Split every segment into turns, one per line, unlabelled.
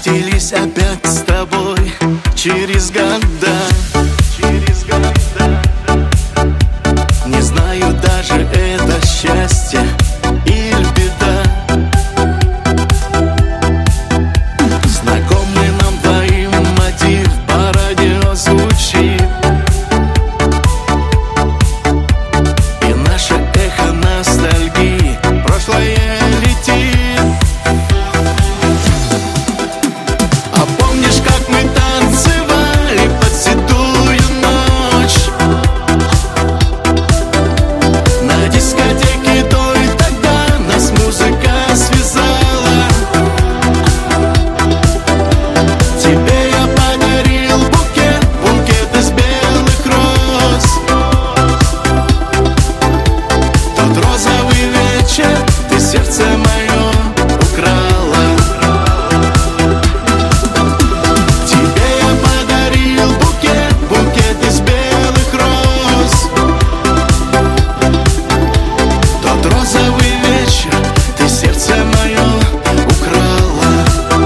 встретились опять с тобой через года. Не знаю даже, это счастье или беда. Знакомый нам двоим мотив по радио звучит, и наше эхо ностальгии прошлое летит. А помнишь, как мы танцевали под седую ночь на дискотеке той? Тогда нас музыка связала. Тебе я подарил букет, букет из белых роз. Тот розовый вечер ты сердце мое украла. Тебе я подарил букет, букет из белых роз. Тот розовый вечер ты сердце мое украла.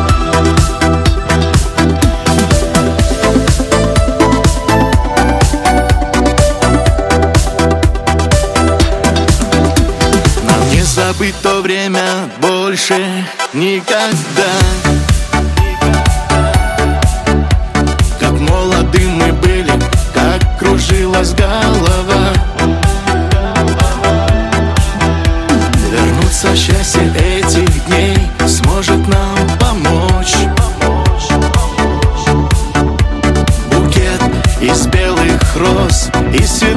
Нам не забыть то время больше никогда. Как молоды мы были, как кружилась голова. Вернуться счастье этих дней сможет нам помочь букет из белых роз и